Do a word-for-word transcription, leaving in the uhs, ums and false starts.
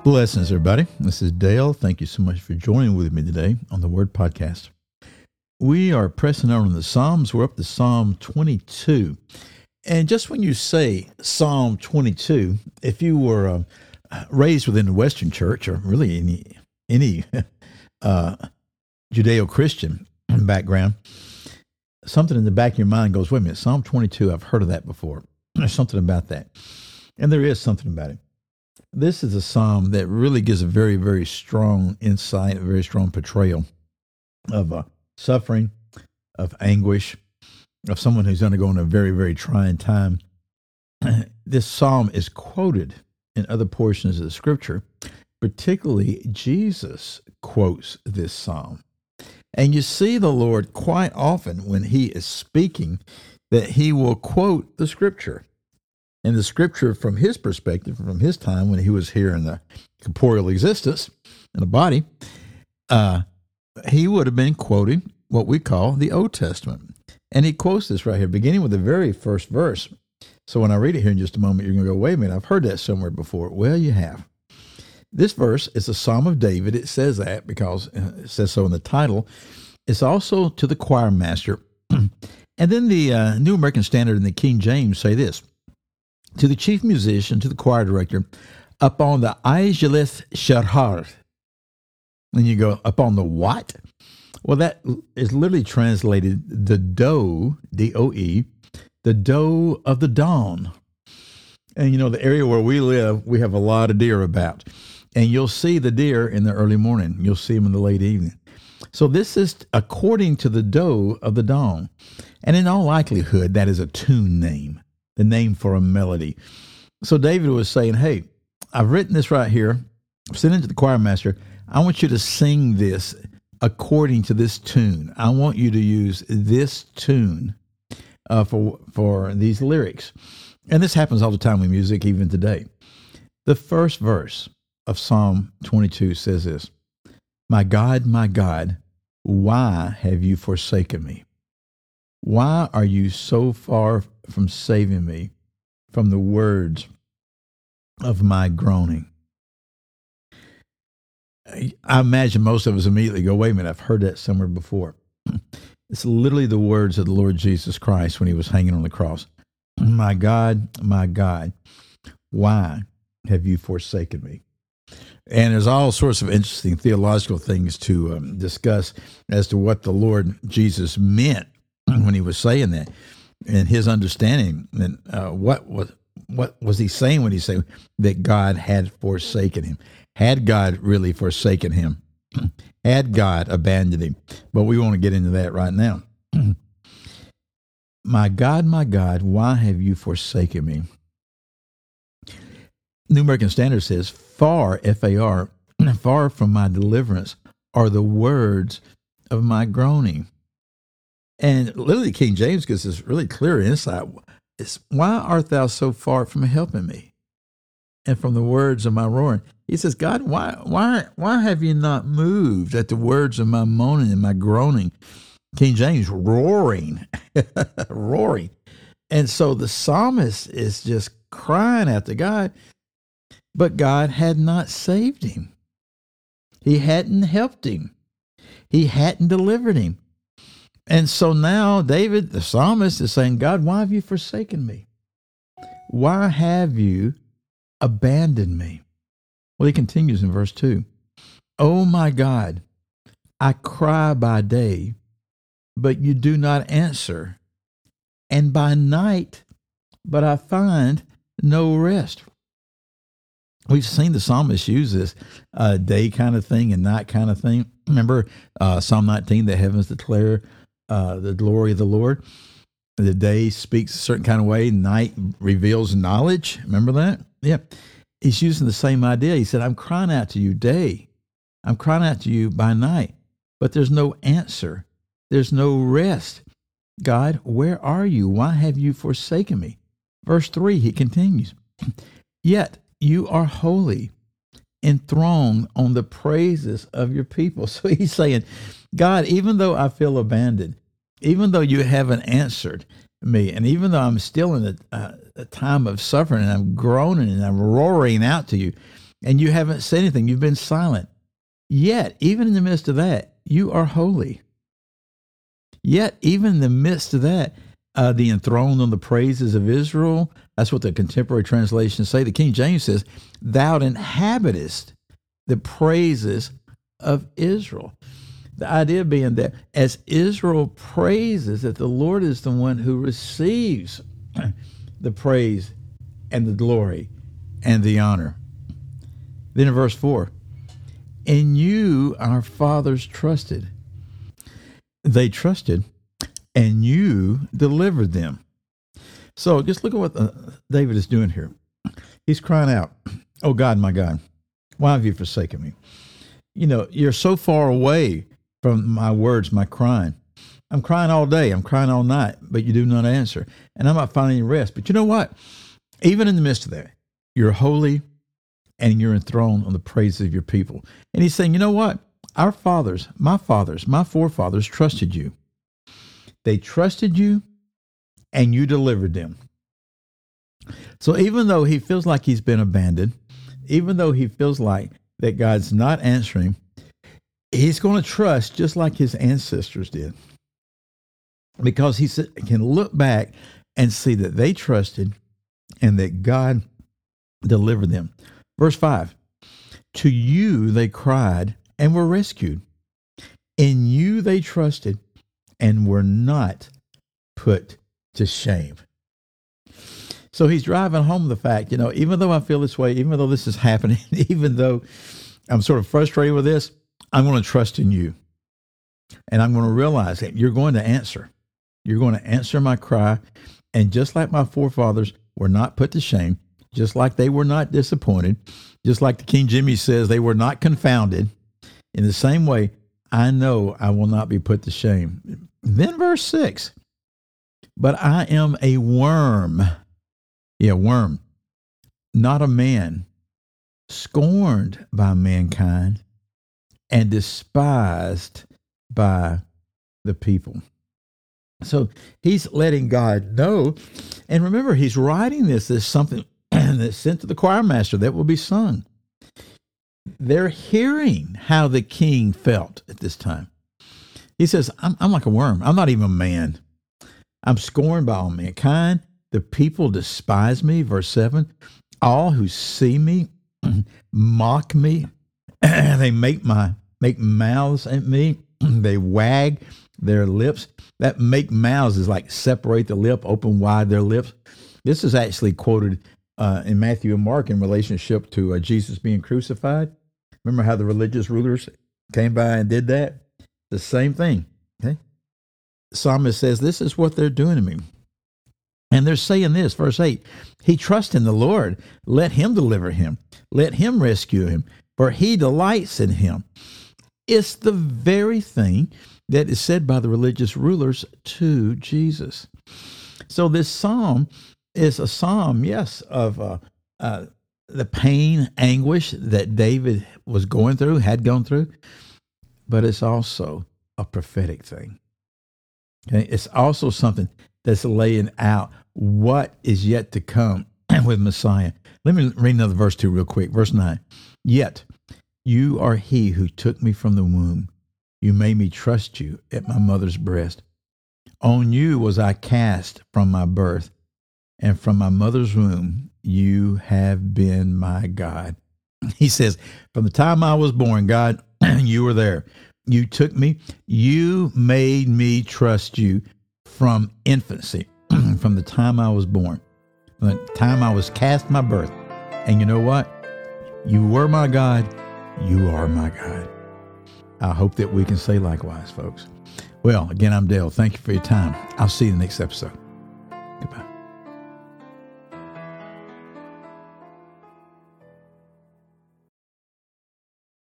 Blessings, everybody. This is Dale. Thank you so much for joining with me today on the Word Podcast. We are pressing on in the Psalms. We're up to Psalm twenty-two. And just when you say Psalm twenty-two, if you were uh, raised within the Western Church, or really any any uh, Judeo-Christian background, something in the back of your mind goes, wait a minute, Psalm twenty-two, I've heard of that before. There's something about that. And there is something about it. This is a psalm that really gives a very, very strong insight, a very strong portrayal of uh, suffering, of anguish, of someone who's undergoing a very, very trying time. This psalm is quoted in other portions of the scripture. Particularly, Jesus quotes this psalm. And you see the Lord quite often when he is speaking that he will quote the scripture. And the scripture from his perspective, from his time when he was here in the corporeal existence, in the body, uh, he would have been quoting what we call the Old Testament. And he quotes this right here, beginning with the very first verse. So when I read it here in just a moment, you're going to go, wait a minute, I've heard that somewhere before. Well, you have. This verse is a Psalm of David. It says that because it says so in the title. It's also to the choir master. And then the uh, New American Standard and the King James say this. To the chief musician, to the choir director, upon the Aijaleth Sharhar. And you go, upon the what? Well, that is literally translated the doe, D O E, the doe of the dawn. And, you know, the area where we live, we have a lot of deer about. And you'll see the deer in the early morning. You'll see them in the late evening. So this is according to the doe of the dawn. And in all likelihood, that is a tune name. The name for a melody. So David was saying, hey, I've written this right here. I'm sending it to the choir master. I want you to sing this according to this tune. I want you to use this tune uh, for, for these lyrics. And this happens all the time with music, even today. The first verse of Psalm twenty-two says this, my God, my God, why have you forsaken me? Why are you so far from saving me from the words of my groaning? I imagine most of us immediately go, wait a minute, I've heard that somewhere before. It's literally the words of the Lord Jesus Christ when he was hanging on the cross. My God, my God, why have you forsaken me? And there's all sorts of interesting theological things to um, discuss as to what the Lord Jesus meant when he was saying that, and his understanding, and uh, what was what was he saying when he said that God had forsaken him? Had God really forsaken him? Had God abandoned him? But we want to get into that right now. My God, my God, why have you forsaken me? New American Standard says, far, F A R, far from my deliverance are the words of my groaning. And literally King James gives this really clear insight. It's, why art thou so far from helping me? And from the words of my roaring. He says, God, why, why, why have you not moved at the words of my moaning and my groaning? King James, roaring, roaring. And so the psalmist is just crying out to God, but God had not saved him. He hadn't helped him. He hadn't delivered him. And so now David, the psalmist, is saying, God, why have you forsaken me? Why have you abandoned me? Well, he continues in verse two. Oh my God, I cry by day, but you do not answer, and by night, but I find no rest. We've seen the psalmist use this uh, day kind of thing and night kind of thing. Remember uh, Psalm nineteen, the heavens declare Uh, the glory of the Lord. The day speaks a certain kind of way. Night reveals knowledge. Remember that? Yeah. He's using the same idea. He said, I'm crying out to you day. I'm crying out to you by night, but there's no answer. There's no rest. God, where are you? Why have you forsaken me? Verse three, he continues, yet you are holy, enthroned on the praises of your people. So he's saying, God, even though I feel abandoned, even though you haven't answered me, and even though I'm still in a, a, a time of suffering and I'm groaning and I'm roaring out to you, and you haven't said anything. You've been silent. Yet, even in the midst of that, you are holy. Yet, even in the midst of that, uh, the enthroned on the praises of Israel, that's what the contemporary translations say. The King James says, thou inhabitest the praises of Israel. The idea being that as Israel praises, that the Lord is the one who receives the praise and the glory and the honor. Then in verse four, in you our fathers trusted. They trusted, and you delivered them. So just look at what uh, David is doing here. He's crying out, oh God, my God, why have you forsaken me? You know, you're so far away from my words, my crying. I'm crying all day. I'm crying all night, but you do not answer. And I'm not finding any rest. But you know what? Even in the midst of that, you're holy and you're enthroned on the praises of your people. And he's saying, you know what? Our fathers, my fathers, my forefathers trusted you. They trusted you and you delivered them. So even though he feels like he's been abandoned, even though he feels like that God's not answering, he's going to trust just like his ancestors did, because he can look back and see that they trusted and that God delivered them. Verse five, to you they cried and were rescued. In you they trusted and were not put to shame. So he's driving home the fact, you know, even though I feel this way, even though this is happening, even though I'm sort of frustrated with this, I'm going to trust in you. And I'm going to realize that you're going to answer. You're going to answer my cry. And just like my forefathers were not put to shame, just like they were not disappointed, just like the King Jimmy says, they were not confounded, in the same way, I know I will not be put to shame. Then verse six, but I am a worm. Yeah, worm, not a man, scorned by mankind and despised by the people. So he's letting God know. And remember, he's writing this as something that's sent to the choir master that will be sung. They're hearing how the king felt at this time. He says, I'm, I'm like a worm. I'm not even a man. I'm scorned by all mankind. The people despise me. Verse seven, all who see me mock me. They make my make mouths at me. They wag their lips. That make mouths is like separate the lip, open wide their lips. This is actually quoted uh, in Matthew and Mark in relationship to uh, Jesus being crucified. Remember how the religious rulers came by and did that? The same thing. Okay. The psalmist says, this is what they're doing to me. And they're saying this, verse eight, he trusts in the Lord. Let him deliver him. Let him rescue him, for he delights in him. It's the very thing that is said by the religious rulers to Jesus. So this psalm is a psalm, yes, of uh, uh, the pain, anguish that David was going through, had gone through, but it's also a prophetic thing. Okay? It's also something that's laying out what is yet to come with Messiah. Let me read another verse too real quick. Verse nine. Yet you are he who took me from the womb. You made me trust you at my mother's breast. On you was I cast from my birth, and from my mother's womb you have been my God. He says, from the time I was born, God, you were there. You took me. You made me trust you from infancy, from the time I was born, from the time I was cast my birth. And you know what? You were my God. You are my God. I hope that we can say likewise, folks. Well, again, I'm Dale. Thank you for your time. I'll see you in the next episode.